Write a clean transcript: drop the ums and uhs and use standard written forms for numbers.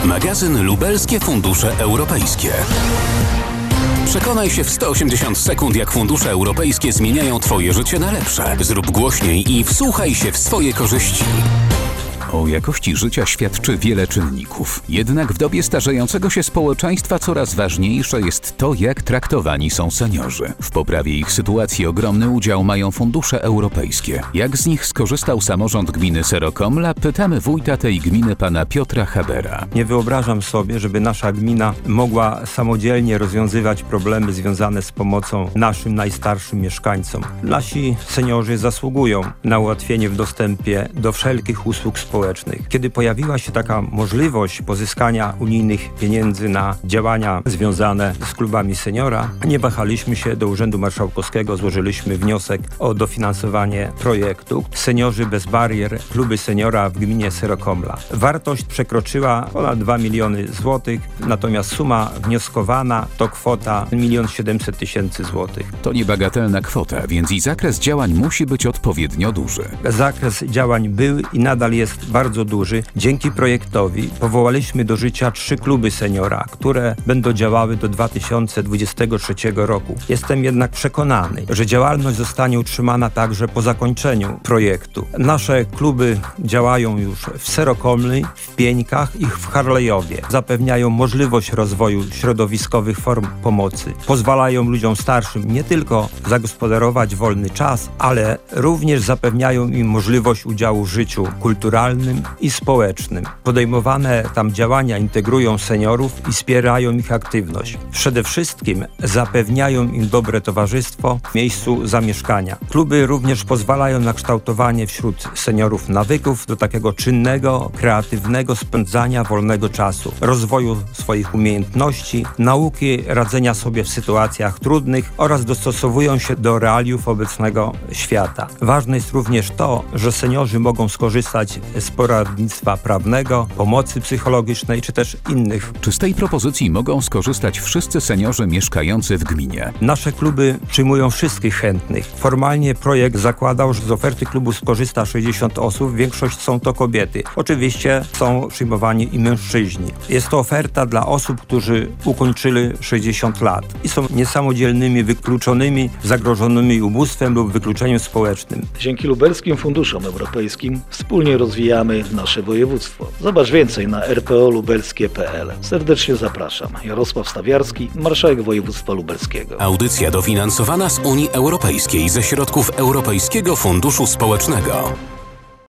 Magazyn Lubelskie Fundusze Europejskie. Przekonaj się w 180 sekund, jak fundusze europejskie zmieniają Twoje życie na lepsze. Zrób głośniej i wsłuchaj się w swoje korzyści. O jakości życia świadczy wiele czynników. Jednak w dobie starzejącego się społeczeństwa coraz ważniejsze jest to, jak traktowani są seniorzy. W poprawie ich sytuacji ogromny udział mają fundusze europejskie. Jak z nich skorzystał samorząd gminy Serokomla, pytamy wójta tej gminy pana Piotra Habera. Nie wyobrażam sobie, żeby nasza gmina mogła samodzielnie rozwiązywać problemy związane z pomocą naszym najstarszym mieszkańcom. Nasi seniorzy zasługują na ułatwienie w dostępie do wszelkich usług społecznych. Kiedy pojawiła się taka możliwość pozyskania unijnych pieniędzy na działania związane z klubami seniora, nie wahaliśmy się, do Urzędu Marszałkowskiego złożyliśmy wniosek o dofinansowanie projektu Seniorzy bez barier, kluby seniora w gminie Serokomla. Wartość przekroczyła ponad 2 miliony złotych, natomiast suma wnioskowana to kwota 1 700 000 złotych. To niebagatelna kwota, więc i zakres działań musi być odpowiednio duży. Zakres działań był i nadal jest bardzo duży. Dzięki projektowi powołaliśmy do życia 3 kluby seniora, które będą działały do 2023 roku. Jestem jednak przekonany, że działalność zostanie utrzymana także po zakończeniu projektu. Nasze kluby działają już w Serokomli, w Pieńkach i w Harlejowie. Zapewniają możliwość rozwoju środowiskowych form pomocy. Pozwalają ludziom starszym nie tylko zagospodarować wolny czas, ale również zapewniają im możliwość udziału w życiu kulturalnym i społecznym. Podejmowane tam działania integrują seniorów i wspierają ich aktywność. Przede wszystkim zapewniają im dobre towarzystwo w miejscu zamieszkania. Kluby również pozwalają na kształtowanie wśród seniorów nawyków do takiego czynnego, kreatywnego spędzania wolnego czasu, rozwoju swoich umiejętności, nauki radzenia sobie w sytuacjach trudnych oraz dostosowują się do realiów obecnego świata. Ważne jest również to, że seniorzy mogą skorzystać z poradnictwa prawnego, pomocy psychologicznej czy też innych. Czy z tej propozycji mogą skorzystać wszyscy seniorzy mieszkający w gminie? Nasze kluby przyjmują wszystkich chętnych. Formalnie projekt zakładał, że z oferty klubu skorzysta 60 osób, większość są to kobiety. Oczywiście są przyjmowani i mężczyźni. Jest to oferta dla osób, którzy ukończyli 60 lat i są niesamodzielnymi, wykluczonymi, zagrożonymi ubóstwem lub wykluczeniem społecznym. Dzięki lubelskim funduszom europejskim wspólnie rozwijamy nasze województwo. Zobacz więcej na rpo-lubelskie.pl. Serdecznie zapraszam. Jarosław Stawiarski, marszałek województwa lubelskiego. Audycja dofinansowana z Unii Europejskiej ze środków Europejskiego Funduszu Społecznego.